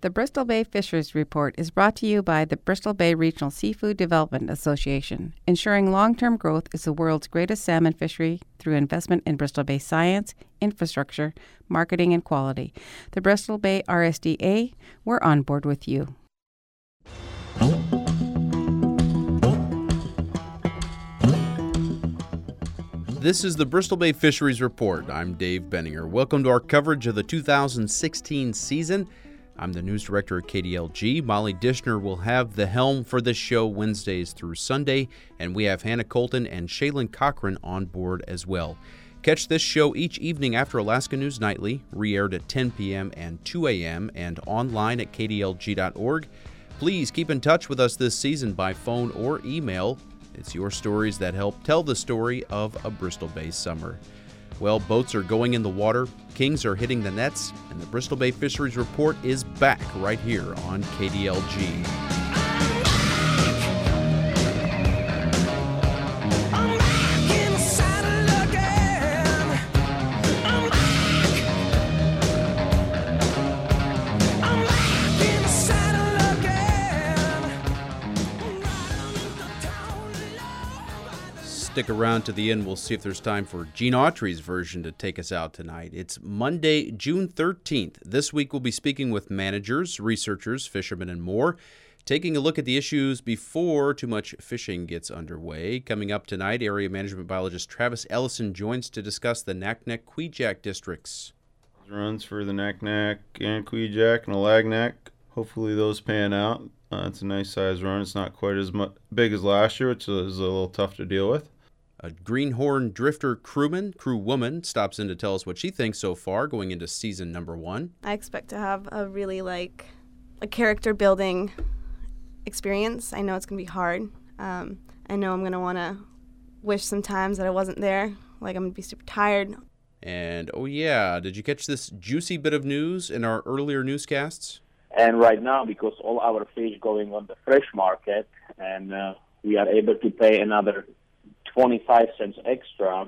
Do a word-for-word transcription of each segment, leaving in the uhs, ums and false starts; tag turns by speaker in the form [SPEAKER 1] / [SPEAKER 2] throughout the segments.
[SPEAKER 1] The Bristol Bay Fisheries Report is brought to you by the Bristol Bay Regional Seafood Development Association. Ensuring long-term growth is the world's greatest salmon fishery through investment in Bristol Bay science, infrastructure, marketing, and quality. The Bristol Bay R S D A, we're on board with you.
[SPEAKER 2] This is the Bristol Bay Fisheries Report. I'm Dave Benninger. Welcome to our coverage of the two thousand sixteen season. I'm the news director at K D L G. Molly Dishner will have the helm for this show Wednesdays through Sunday, and we have Hannah Colton and Shaylin Cochran on board as well. Catch this show each evening after Alaska News Nightly, re-aired at ten p.m. and two a.m. and online at k d l g dot org. Please keep in touch with us this season by phone or email. It's your stories that help tell the story of a Bristol Bay summer. Well, boats are going in the water, kings are hitting the nets, and the Bristol Bay Fisheries Report is back right here on K D L G. Stick around to the end. We'll see if there's time for Gene Autry's version to take us out tonight. It's Monday, June thirteenth. This week we'll be speaking with managers, researchers, fishermen, and more, taking a look at the issues before too much fishing gets underway. Coming up tonight, area management biologist Travis Ellison joins to discuss the Naknek Kvichak districts.
[SPEAKER 3] Runs for the Naknek and Kvichak and Alagnak. Hopefully those pan out. Uh, it's a nice size run. It's not quite as much, big as last year, which is a little tough to deal with.
[SPEAKER 2] A Greenhorn drifter crewman, crew woman, stops in to tell us what she thinks so far going into season number one.
[SPEAKER 4] I expect to have a really, like, a character building experience. I know it's going to be hard. Um, I know I'm going to want to wish sometimes that I wasn't there. Like, I'm going to be super tired.
[SPEAKER 2] And, oh yeah, did you catch this juicy bit of news in our earlier newscasts?
[SPEAKER 5] And right now, because all our fish going on the fresh market, and uh, we are able to pay another twenty-five cents extra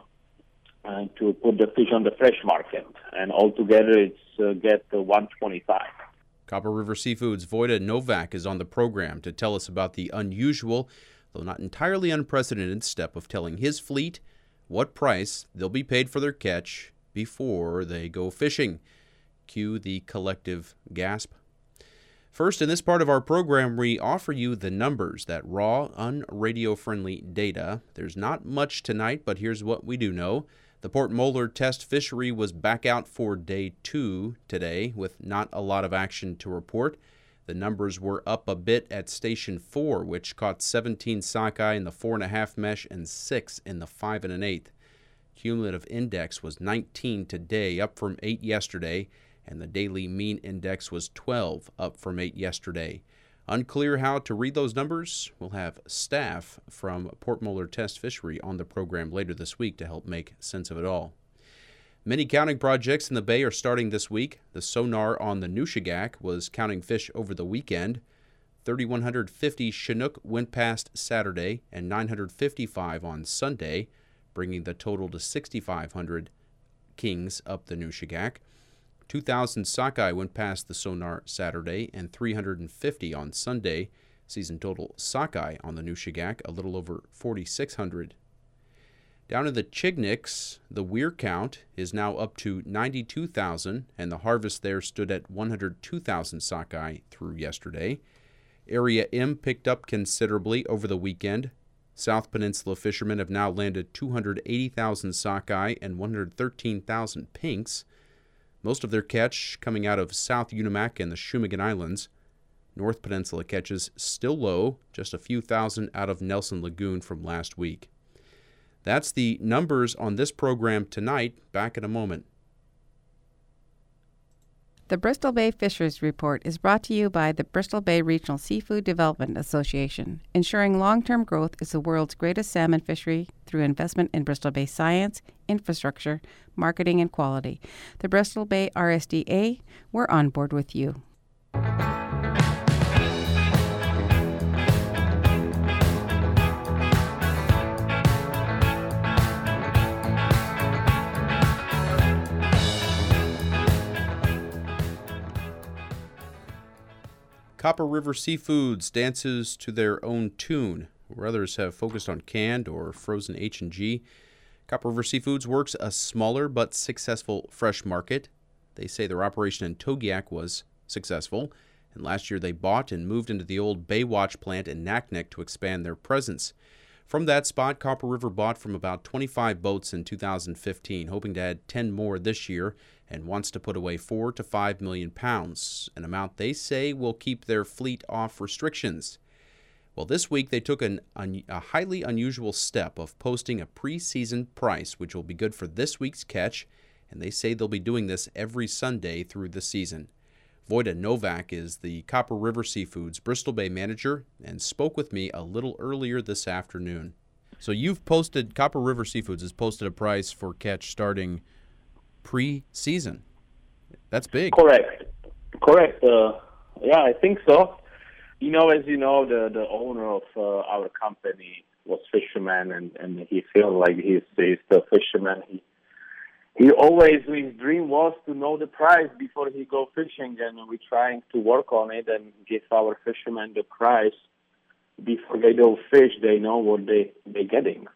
[SPEAKER 5] uh, to put the fish on the fresh market, and altogether it's uh, get uh, one twenty-five.
[SPEAKER 2] Copper River Seafood's Voida Novak is on the program to tell us about the unusual, though not entirely unprecedented, step of telling his fleet what price they'll be paid for their catch before they go fishing. Cue the collective gasp. First, in this part of our program, we offer you the numbers, that raw, un-radio-friendly data. There's not much tonight, but here's what we do know. The Port Moller test fishery was back out for day two today, with not a lot of action to report. The numbers were up a bit at Station four, which caught seventeen sockeye in the four and a half mesh and six in the five and an eighth. Cumulative index was nineteen today, up from eight yesterday, and the daily mean index was twelve, up from eight yesterday. Unclear how to read those numbers? We'll have staff from Port Moller Test Fishery on the program later this week to help make sense of it all. Many counting projects in the Bay are starting this week. The sonar on the Nushagak was counting fish over the weekend. three thousand one hundred fifty Chinook went past Saturday and nine hundred fifty-five on Sunday, bringing the total to six thousand five hundred kings up the Nushagak. two thousand sockeye went past the sonar Saturday and three hundred fifty on Sunday. Season total sockeye on the Nushagak, a little over four thousand six hundred. Down in the Chigniks, the weir count is now up to ninety-two thousand, and the harvest there stood at one hundred two thousand sockeye through yesterday. Area M picked up considerably over the weekend. South Peninsula fishermen have now landed two hundred eighty thousand sockeye and one hundred thirteen thousand pinks. Most of their catch coming out of South Unimak and the Shumagon Islands. North Peninsula catches still low, just a few thousand out of Nelson Lagoon from last week. That's the numbers on this program tonight. Back in a moment.
[SPEAKER 1] The Bristol Bay Fisheries Report is brought to you by the Bristol Bay Regional Seafood Development Association. Ensuring long-term growth is the world's greatest salmon fishery through investment in Bristol Bay science, infrastructure, marketing, and quality. The Bristol Bay R S D A, we're on board with you.
[SPEAKER 2] Copper River Seafoods dances to their own tune, where others have focused on canned or frozen H and G. Copper River Seafoods works a smaller but successful fresh market. They say their operation in Togiak was successful, and last year they bought and moved into the old Baywatch plant in Naknek to expand their presence. From that spot, Copper River bought from about twenty-five boats in two thousand fifteen, hoping to add ten more this year, and wants to put away four to five million pounds, an amount they say will keep their fleet off restrictions. Well, this week they took an, un, a highly unusual step of posting a preseason price, which will be good for this week's catch, and they say they'll be doing this every Sunday through the season. Vojta Novak is the Copper River Seafoods Bristol Bay manager and spoke with me a little earlier this afternoon. So you've posted, Copper River Seafoods has posted a price for catch starting pre-season. That's big.
[SPEAKER 5] Correct. Correct. Uh, yeah, I think so. You know, as you know, the, the owner of uh, our company was fisherman, and, and he feels like he's, he's the fisherman. He, he always, his dream was to know the price before he go fishing, and we're trying to work on it and give our fishermen the price. Before they go fish, they know what they, they're getting.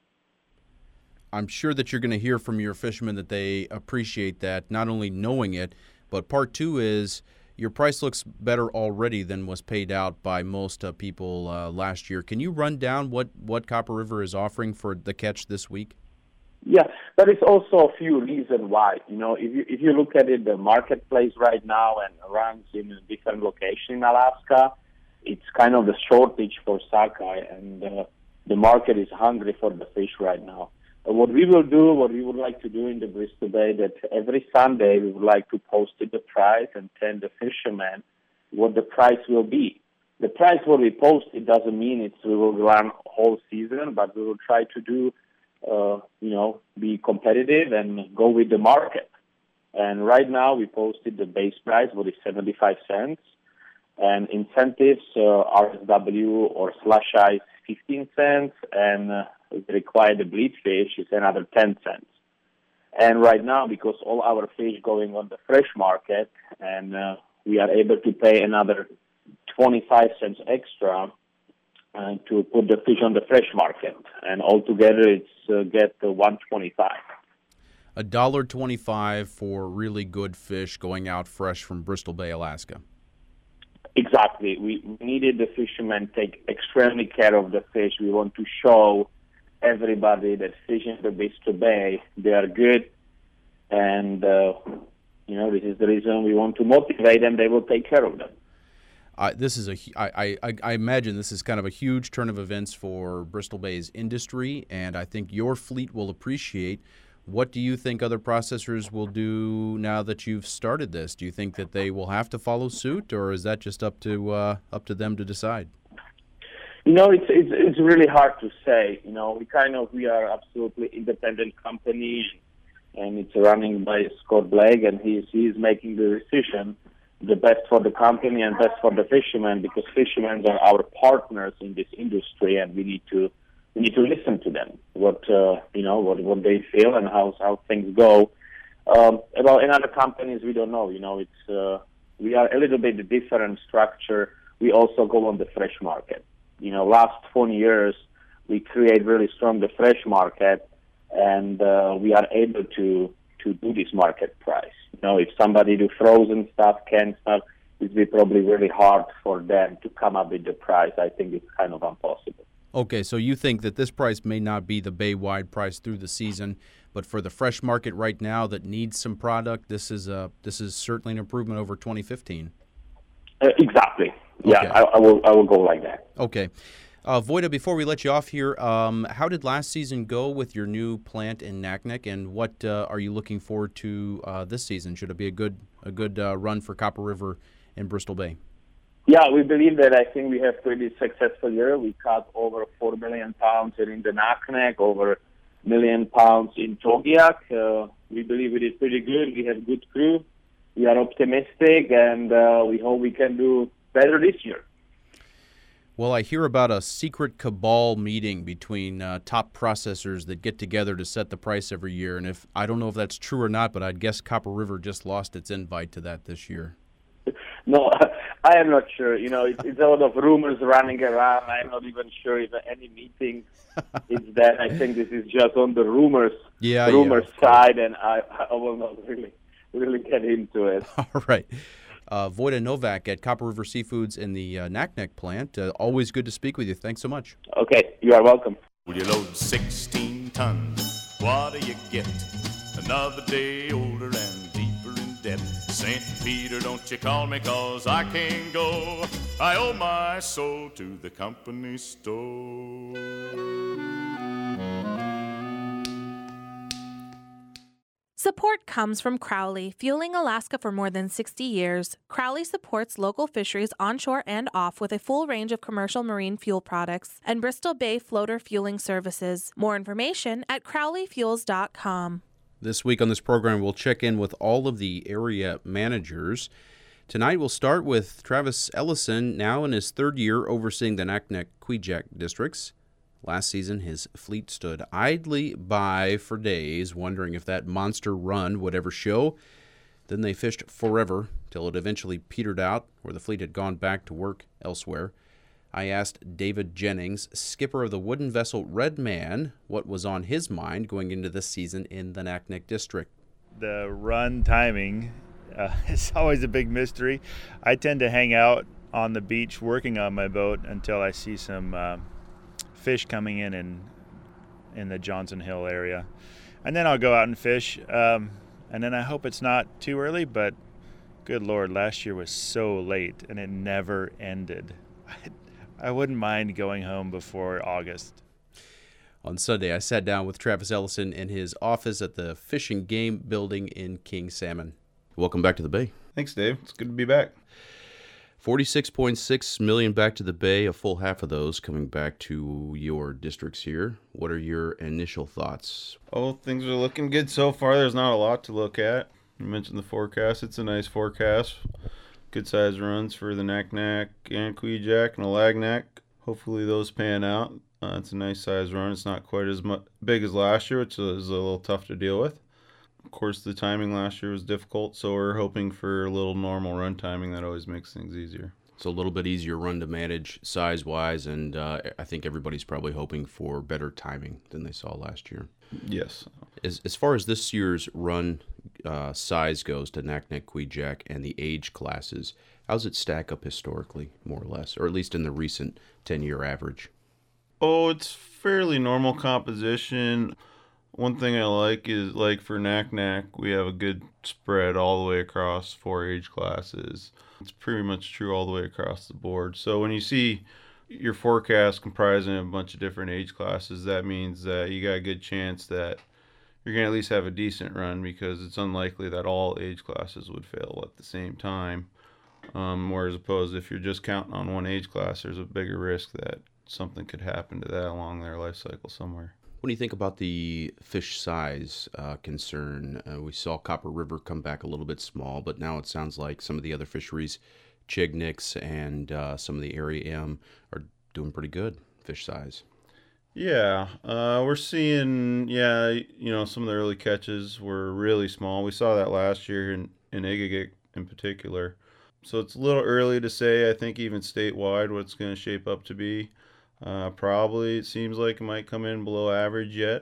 [SPEAKER 2] I'm sure that you're going to hear from your fishermen that they appreciate that, not only knowing it, but part two is your price looks better already than was paid out by most uh, people uh, last year. Can you run down what, what Copper River is offering for the catch this week?
[SPEAKER 5] Yeah, but it's also a few reasons why. You know, if you if you look at it, the marketplace right now and runs in a different location in Alaska, it's kind of the shortage for sockeye, and uh, the market is hungry for the fish right now. Uh, what we will do, what we would like to do in the Bristol Bay, that every Sunday we would like to post the price and tell the fishermen what the price will be. The price what we post, it doesn't mean it's we will run whole season, but we will try to do, uh, you know, be competitive and go with the market. And right now we posted the base price, what is seventy-five cents. And incentives, uh, R S W or slush ice, fifteen cents, and uh, if required the bleed fish is another ten cents. And right now, because all our fish going on the fresh market, and uh, we are able to pay another twenty-five cents extra uh, to put the fish on the fresh market, and altogether it's uh, get uh, one twenty-five.
[SPEAKER 2] A dollar twenty-five for really good fish going out fresh from Bristol Bay, Alaska.
[SPEAKER 5] Exactly. We needed the fishermen take extremely care of the fish. We want to show everybody that fish in the Bristol Bay, they are good. And, uh, you know, this is the reason we want to motivate them. They will take care of them.
[SPEAKER 2] Uh, this is a, I, I, I imagine this is kind of a huge turn of events for Bristol Bay's industry, and I think your fleet will appreciate. What do you think other processors will do now that you've started this? Do you think that they will have to follow suit, or is that just up to uh, up to them to decide?
[SPEAKER 5] You know, it's, it's it's really hard to say. You know, we kind of we are absolutely independent company, and it's running by Scott Blake, and he's he's making the decision, the best for the company and best for the fishermen, because fishermen are our partners in this industry, and we need to. We need to listen to them, what uh, you know, what what they feel and how how things go. Um, about in other companies, we don't know. You know, it's uh, we are a little bit different structure. We also go on the fresh market. You know, last twenty years we create really strong the fresh market, and uh, we are able to to do this market price. You know, if somebody do frozen stuff, canned stuff, it will be probably really hard for them to come up with the price. I think it's kind of impossible.
[SPEAKER 2] Okay, so you think that this price may not be the bay-wide price through the season, but for the fresh market right now that needs some product, this is a this is certainly an improvement over twenty fifteen.
[SPEAKER 5] Uh, exactly. Yeah,
[SPEAKER 2] okay.
[SPEAKER 5] I, I will I will go like that.
[SPEAKER 2] Okay. Uh, Vojta, before we let you off here, um, how did last season go with your new plant in Naknek, and what uh, are you looking forward to uh, this season? Should it be a good a good uh, run for Copper River in Bristol Bay?
[SPEAKER 5] Yeah, we believe that. I think we have pretty successful year. We caught over four million pounds in the Naknek, over a million pounds in Togiak. Uh, we believe it is pretty good. We have good crew. We are optimistic, and uh, we hope we can do better this year.
[SPEAKER 2] Well, I hear about a secret cabal meeting between uh, top processors that get together to set the price every year. And if I don't know if that's true or not, but I'd guess Copper River just lost its invite to that this year.
[SPEAKER 5] No, I am not sure. You know, it's, it's a lot of rumors running around. I'm not even sure if any meeting is that. I think this is just on the rumors,
[SPEAKER 2] yeah,
[SPEAKER 5] rumors
[SPEAKER 2] yeah,
[SPEAKER 5] side, and I, I will not really, really get into it.
[SPEAKER 2] All right. Uh, Vojta Novak at Copper River Seafoods in the uh, Naknek plant. Uh, always good to speak with you. Thanks so much.
[SPEAKER 5] Okay, you are welcome.
[SPEAKER 6] Will you load sixteen tons? What do you get? Another day older and deeper in debt. Saint Peter, don't you call me, 'cause I can't go. I owe my soul to the company store.
[SPEAKER 7] Support comes from Crowley, fueling Alaska for more than sixty years. Crowley supports local fisheries onshore and off with a full range of commercial marine fuel products and Bristol Bay floater fueling services. More information at crowley fuels dot com.
[SPEAKER 2] This week on this program, we'll check in with all of the area managers. Tonight, we'll start with Travis Ellison, now in his third year overseeing the Naknek-Kvichak districts. Last season, his fleet stood idly by for days, wondering if that monster run would ever show. Then they fished forever, till it eventually petered out, where the fleet had gone back to work elsewhere. I asked David Jennings, skipper of the wooden vessel Red Man, what was on his mind going into this season in the Naknek district.
[SPEAKER 8] The run timing uh, is always a big mystery. I tend to hang out on the beach working on my boat until I see some uh, fish coming in, in in the Johnson Hill area. And then I'll go out and fish. Um, and then I hope it's not too early, but good Lord, last year was so late and it never ended. I, I wouldn't mind going home before August.
[SPEAKER 2] On Sunday, I sat down with Travis Ellison in his office at the Fish and Game building in King Salmon. Welcome back to the Bay.
[SPEAKER 3] Thanks, Dave. It's good to be back.
[SPEAKER 2] forty-six point six million dollars back to the Bay, a full half of those coming back to your districts here. What are your initial thoughts?
[SPEAKER 3] Oh, things are looking good so far. There's not a lot to look at. You mentioned the forecast. It's a nice forecast. Good size runs for the Naknek and Kvichak and Alagnak. Hopefully those pan out. Uh, it's a nice size run. It's not quite as much, big as last year, which is a little tough to deal with. Of course, the timing last year was difficult, so we're hoping for a little normal run timing. That always makes things easier.
[SPEAKER 2] So a little bit easier run to manage size-wise, and uh, I think everybody's probably hoping for better timing than they saw last year.
[SPEAKER 3] Yes.
[SPEAKER 2] As, as far as this year's run uh, size goes to Naknek, Kvichak, and the age classes, how does it stack up historically, more or less, or at least in the recent ten-year average?
[SPEAKER 3] Oh, it's fairly normal composition. One thing I like is, like for Naknek, we have a good spread all the way across four age classes. It's pretty much true all the way across the board. So when you see your forecast comprising a bunch of different age classes, that means that you got a good chance that you're going to at least have a decent run, because it's unlikely that all age classes would fail at the same time. Um, whereas opposed, if you're just counting on one age class, there's a bigger risk that something could happen to that along their life cycle somewhere.
[SPEAKER 2] When you think about the fish size uh, concern, uh, we saw Copper River come back a little bit small, but now it sounds like some of the other fisheries, Chigniks and uh, some of the Area M, are doing pretty good fish size.
[SPEAKER 3] Yeah, uh, we're seeing, yeah, you know, some of the early catches were really small. We saw that last year in, in Igigik in particular. So it's a little early to say, I think, even statewide, what it's going to shape up to be. Uh, probably, it seems like it might come in below average yet.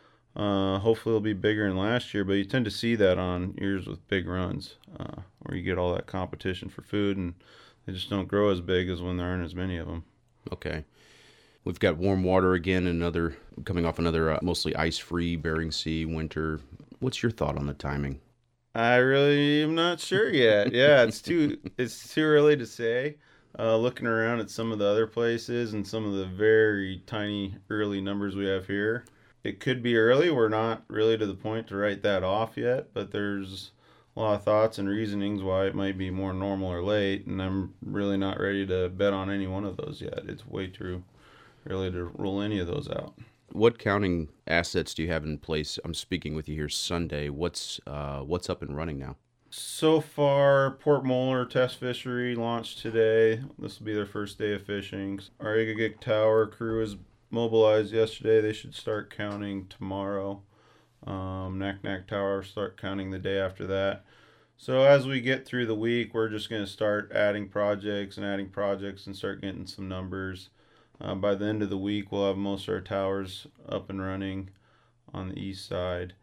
[SPEAKER 3] Uh, hopefully it'll be bigger than last year, but you tend to see that on years with big runs, uh, where you get all that competition for food, and they just don't grow as big as when there aren't as many of them.
[SPEAKER 2] Okay. We've got warm water again, another coming off another uh, mostly ice-free Bering Sea winter. What's your thought on the timing?
[SPEAKER 3] I really am not sure yet. Yeah, it's too it's too early to say. Uh, looking around at some of the other places and some of the very tiny early numbers we have here, it could be early. We're not really to the point to write that off yet, but there's a lot of thoughts and reasonings why it might be more normal or late, and I'm really not ready to bet on any one of those yet. It's way too early to rule any of those out.
[SPEAKER 2] What counting assets do you have in place? I'm speaking with you here Sunday. What's uh, what's up and running now?
[SPEAKER 3] So far, Port Moller Test Fishery launched today. This will be their first day of fishing. Our Igigik Tower crew was mobilized yesterday. They should start counting tomorrow. Um, Naknek Tower start counting the day after that. So as we get through the week, we're just going to start adding projects and adding projects and start getting some numbers. Uh, by the end of the week, we'll have most of our towers up and running on the east side.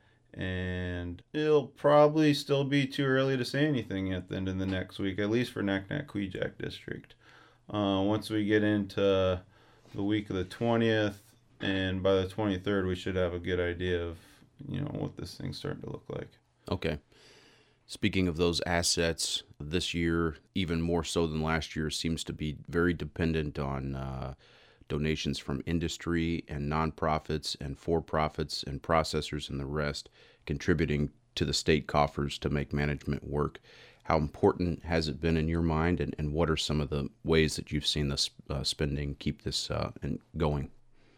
[SPEAKER 3] And it'll probably still be too early to say anything at the end of the next week, at least for Naknek-Kvichak District. Uh, once we get into the week of the twentieth, and by the twenty-third, we should have a good idea of, you know, what this thing's starting to look like.
[SPEAKER 2] Okay. Speaking of those assets, this year, even more so than last year, seems to be very dependent on uh, donations from industry and nonprofits and for-profits and processors and the rest contributing to the state coffers to make management work. How important has it been in your mind, and, and what are some of the ways that you've seen this uh, spending keep this uh, and going?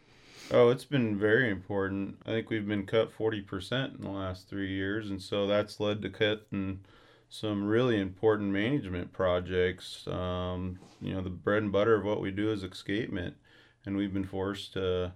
[SPEAKER 3] Oh, it's been very important. I think we've been cut forty percent in the last three years, and so that's led to cutting some really important management projects. Um, you know, the bread and butter of what we do is escapement, and we've been forced to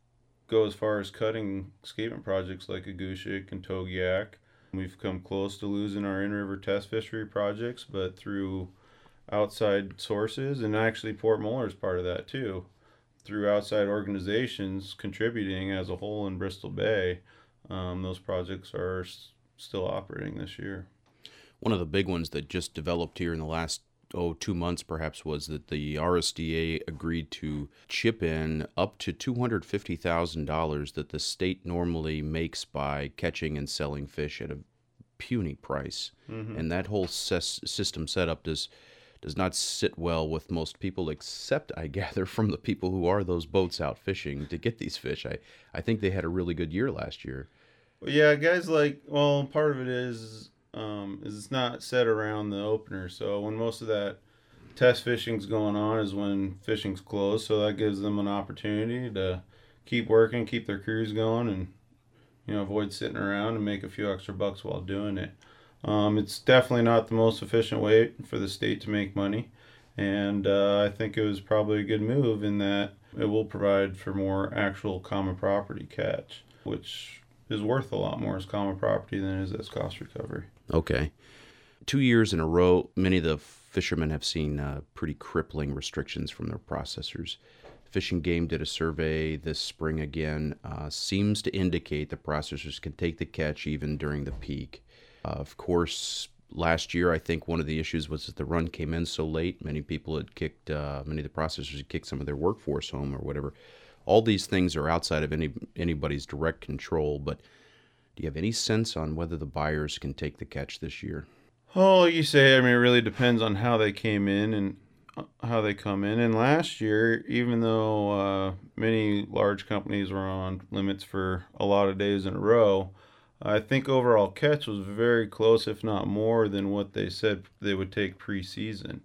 [SPEAKER 3] go as far as cutting escapement projects like Agushik and Togiak. We've come close to losing our in-river test fishery projects, but through outside sources, and actually Port Muller is part of that too. Through outside organizations contributing as a whole in Bristol Bay, um, those projects are s- still operating this year.
[SPEAKER 2] One of the big ones that just developed here in the last, oh, two months perhaps, was that the R S D A agreed to chip in up to two hundred fifty thousand dollars that the state normally makes by catching and selling fish at a puny price. Mm-hmm. And that whole ses- system setup does does not sit well with most people, except, I gather, from the people who are those boats out fishing to get these fish. I, I think they had a really good year last year.
[SPEAKER 3] Well, yeah, guys like, well, part of it is, um, is it's not set around the opener. So when most of that test fishing's going on is when fishing's closed. So that gives them an opportunity to keep working, keep their crews going, and, you know, avoid sitting around and make a few extra bucks while doing it. Um, it's definitely not the most efficient way for the state to make money, and uh, I think it was probably a good move in that it will provide for more actual common property catch, which is worth a lot more as common property than it is as cost recovery.
[SPEAKER 2] Okay. Two years in a row, many of the fishermen have seen uh, pretty crippling restrictions from their processors. Fish and Game did a survey this spring again, uh, seems to indicate the processors can take the catch even during the peak. Uh, of course, last year, I think one of the issues was that the run came in so late. Many people had kicked, uh, many of the processors had kicked some of their workforce home or whatever. All these things are outside of any anybody's direct control, but do you have any sense on whether the buyers can take the catch this year?
[SPEAKER 3] Oh, like you say, I mean, it really depends on how they came in and how they come in. And last year, even though uh, many large companies were on limits for a lot of days in a row, I think overall catch was very close, if not more, than what they said they would take preseason.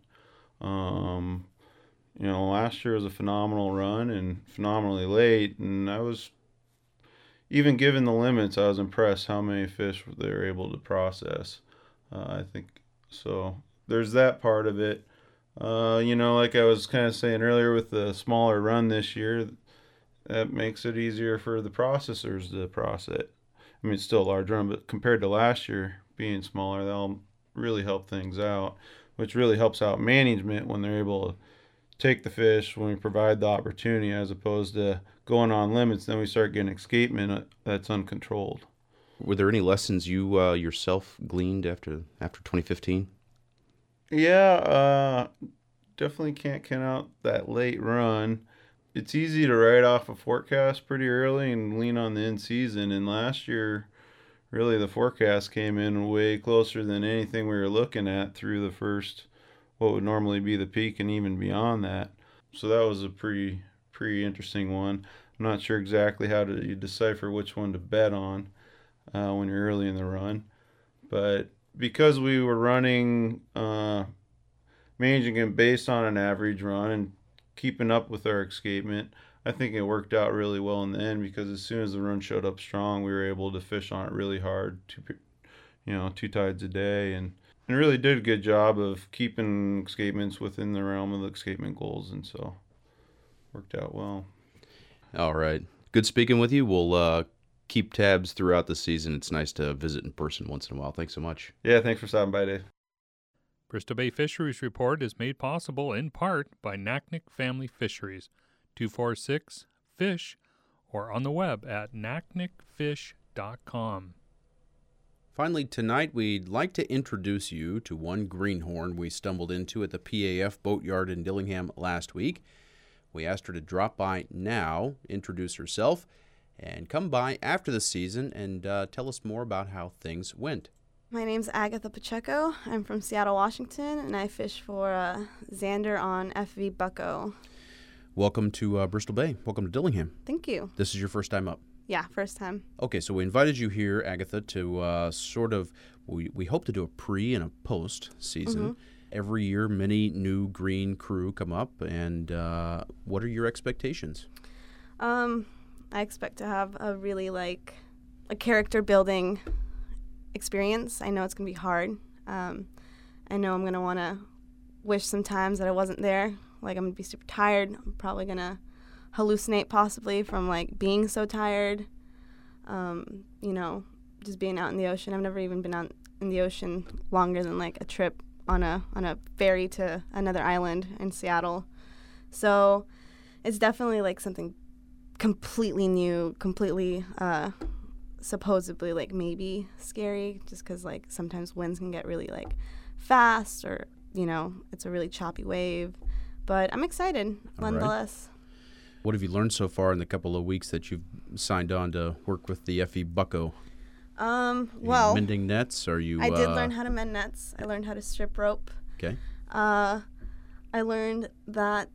[SPEAKER 3] Um, you know, last year was a phenomenal run and phenomenally late, and I was, even given the limits, I was impressed how many fish they were able to process. Uh, I think so. There's that part of it. Uh, you know, like I was kind of saying earlier, with the smaller run this year, that makes it easier for the processors to process it. I mean, it's still a large run, but compared to last year being smaller, that'll really help things out, which really helps out management when they're able to take the fish when we provide the opportunity, as opposed to going on limits. Then we start getting escapement that's uncontrolled.
[SPEAKER 2] Were there any lessons you uh, yourself gleaned after after twenty fifteen?
[SPEAKER 3] Yeah, uh, definitely can't count out that late run. It's easy to write off a forecast pretty early and lean on the in-season. And last year, really the forecast came in way closer than anything we were looking at through the first, what would normally be the peak and even beyond that. So that was a pretty, pretty interesting one. I'm not sure exactly how to you decipher which one to bet on uh, when you're early in the run. But because we were running, uh, managing it based on an average run and keeping up with our escapement, I think it worked out really well in the end, because as soon as the run showed up strong, we were able to fish on it really hard, two, you know, two tides a day, and, and really did a good job of keeping escapements within the realm of the escapement goals, and so worked out well.
[SPEAKER 2] All right. Good speaking with you. We'll uh, keep tabs throughout the season. It's nice to visit in person once in a while. Thanks so much.
[SPEAKER 3] Yeah, thanks for stopping by, Dave.
[SPEAKER 9] Bristol Bay Fisheries Report is made possible in part by Naknek Family Fisheries, two four six fish, or on the web at naknek fish dot com.
[SPEAKER 2] Finally, tonight we'd like to introduce you to one greenhorn we stumbled into at the P A F Boatyard in Dillingham last week. We asked her to drop by now, introduce herself, and come by after the season and uh, tell us more about how things went.
[SPEAKER 4] My name's Agatha Pacheco. I'm from Seattle, Washington, and I fish for uh, Zander on F V Bucko.
[SPEAKER 2] Welcome to uh, Bristol Bay. Welcome to Dillingham.
[SPEAKER 4] Thank you.
[SPEAKER 2] This is your first time up.
[SPEAKER 4] Yeah, first time.
[SPEAKER 2] Okay, so we invited you here, Agatha, to uh, sort of, we, we hope to do a pre and a post season.
[SPEAKER 4] Mm-hmm.
[SPEAKER 2] Every year, many new green crew come up, and uh, what are your expectations?
[SPEAKER 4] Um, I expect to have a really, like, a character building experience. I know it's going to be hard. Um, I know I'm going to want to wish sometimes that I wasn't there. Like, I'm going to be super tired. I'm probably going to hallucinate possibly from, like, being so tired. Um, you know, just being out in the ocean. I've never even been out in the ocean longer than, like, a trip on a on a ferry to another island in Seattle. So it's definitely, like, something completely new, completely uh, supposedly, like, maybe scary, just because, like, sometimes winds can get really, like, fast, or, you know, it's a really choppy wave. But I'm excited, nonetheless.
[SPEAKER 2] Right. What have you learned so far in the couple of weeks that you've signed on to work with the F V Bucko?
[SPEAKER 4] Um,
[SPEAKER 2] Are you
[SPEAKER 4] well,
[SPEAKER 2] mending nets? Are you?
[SPEAKER 4] I did
[SPEAKER 2] uh,
[SPEAKER 4] learn how to mend nets. I learned how to strip rope.
[SPEAKER 2] Okay.
[SPEAKER 4] Uh, I learned that,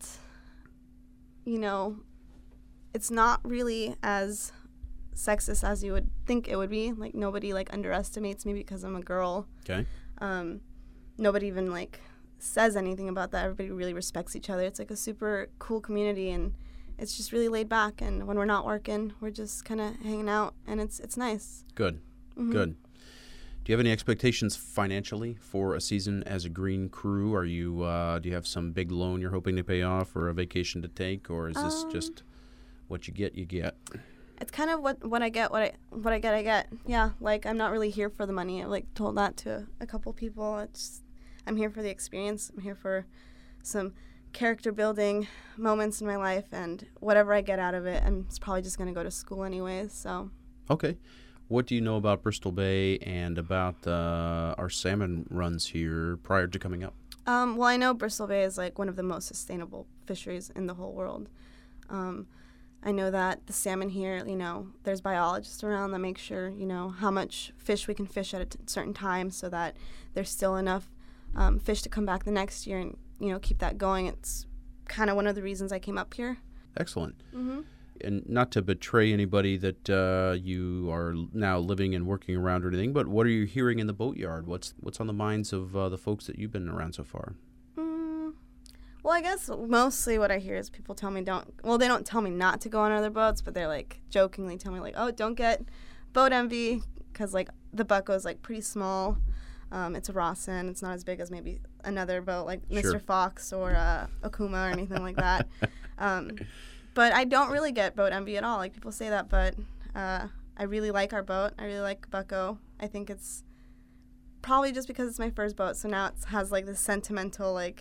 [SPEAKER 4] you know, it's not really as sexist as you would think it would be. Like, nobody, like, underestimates me because I'm a girl.
[SPEAKER 2] Okay.
[SPEAKER 4] Um, nobody even, like, says anything about that. Everybody really respects each other. It's, like, a super cool community, and it's just really laid back. And when we're not working, we're just kind of hanging out, and it's it's nice.
[SPEAKER 2] Good.
[SPEAKER 4] Mm-hmm.
[SPEAKER 2] Good. Do you have any expectations financially for a season as a green crew? Are you? Uh, do you have some big loan you're hoping to pay off, or a vacation to take, or is this
[SPEAKER 4] Um,
[SPEAKER 2] just what you get, you get?
[SPEAKER 4] It's kind of what what I get, what I what I get, I get. Yeah, like, I'm not really here for the money. I've, like, told that to a couple people. It's I'm here for the experience. I'm here for some character building moments in my life, and whatever I get out of it, I'm probably just going to go to school anyways. So.
[SPEAKER 2] Okay. What do you know about Bristol Bay and about uh, our salmon runs here prior to coming up?
[SPEAKER 4] Um, well, I know Bristol Bay is, like, one of the most sustainable fisheries in the whole world. Um, I know that the salmon here, you know, there's biologists around that make sure, you know, how much fish we can fish at a t- certain time so that there's still enough um, fish to come back the next year and, you know, keep that going. It's kind of one of the reasons I came up here.
[SPEAKER 2] Excellent.
[SPEAKER 4] Mm-hmm.
[SPEAKER 2] And not to betray anybody that uh, you are now living and working around or anything, but what are you hearing in the boatyard? What's what's on the minds of uh, the folks that you've been around so far?
[SPEAKER 4] Mm, well, I guess mostly what I hear is people tell me don't, well, they don't tell me not to go on other boats, but they're, like, jokingly tell me, like, oh, don't get boat envy, because, like, the Bucko is, like, pretty small. Um, it's a Rawson. It's not as big as maybe another boat like
[SPEAKER 2] Sure.
[SPEAKER 4] Mister Fox or uh, Okuma or anything like that. Um, but I don't really get boat envy at all. Like, people say that, but uh, I really like our boat. I really like Bucko. I think it's probably just because it's my first boat, so now it has, like, this sentimental, like,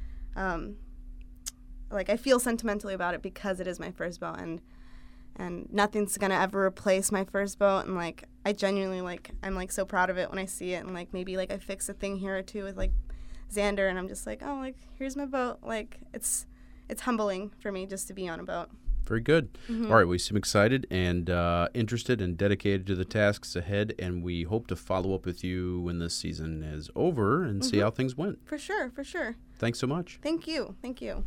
[SPEAKER 4] um, like, I feel sentimentally about it because it is my first boat, and and nothing's gonna ever replace my first boat. And, like, I genuinely, like, I'm, like, so proud of it when I see it, and, like, maybe, like, I fix a thing here or two with, like, Zander, and I'm just like, oh, like, here's my boat. Like, it's it's humbling for me just to be on a boat.
[SPEAKER 2] Very good.
[SPEAKER 4] Mm-hmm.
[SPEAKER 2] All right, we seem excited and uh, interested and dedicated to the tasks ahead, and we hope to follow up with you when this season is over and see
[SPEAKER 4] Mhm.
[SPEAKER 2] how things went.
[SPEAKER 4] For sure, for sure.
[SPEAKER 2] Thanks so much.
[SPEAKER 4] Thank you, thank you.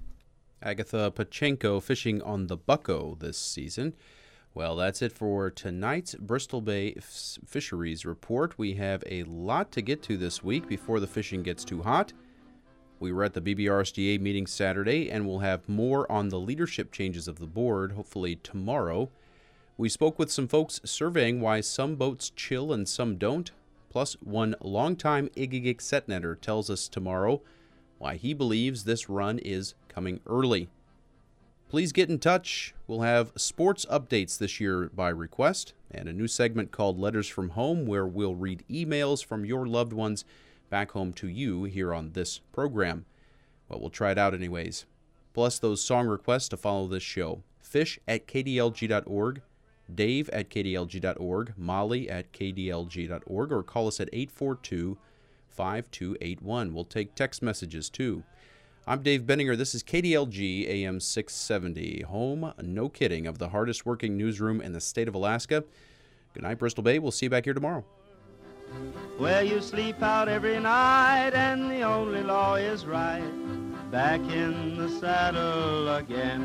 [SPEAKER 2] Agatha Pacheco fishing on the Bucko this season. Well, that's it for tonight's Bristol Bay F- Fisheries Report. We have a lot to get to this week before the fishing gets too hot. We were at the B B R S D A meeting Saturday, and we'll have more on the leadership changes of the board, hopefully tomorrow. We spoke with some folks surveying why some boats chill and some don't. Plus, one longtime Igigik set netter tells us tomorrow why he believes this run is coming early. Please get in touch. We'll have sports updates this year by request and a new segment called Letters from Home where we'll read emails from your loved ones back home to you here on this program. Well, we'll try it out anyways. Plus those song requests to follow this show. Fish at K D L G dot org, Dave at K D L G dot org, Molly at K D L G dot org, or call us at eight four two, five two eight one. We'll take text messages too. I'm Dave Benninger. This is K D L G A M six seventy, home, no kidding, of the hardest working newsroom in the state of Alaska. Good night, Bristol Bay. We'll see you back here tomorrow.
[SPEAKER 10] Where you sleep out every night and the only law is right. Back in the saddle again.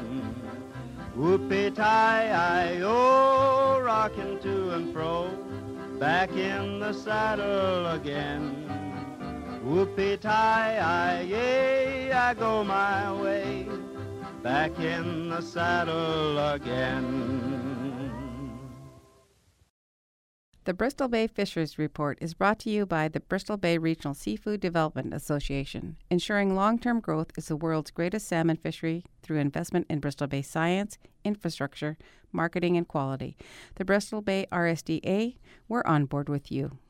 [SPEAKER 10] Whoopee-tie-I-O, rocking to and fro. Back in the saddle again. Whoopee-tie-I-yay, I go my way. Back in the saddle again.
[SPEAKER 1] The Bristol Bay Fisheries Report is brought to you by the Bristol Bay Regional Seafood Development Association. Ensuring long-term growth is the world's greatest salmon fishery through investment in Bristol Bay science, infrastructure, marketing, and quality. The Bristol Bay R S D A, we're on board with you.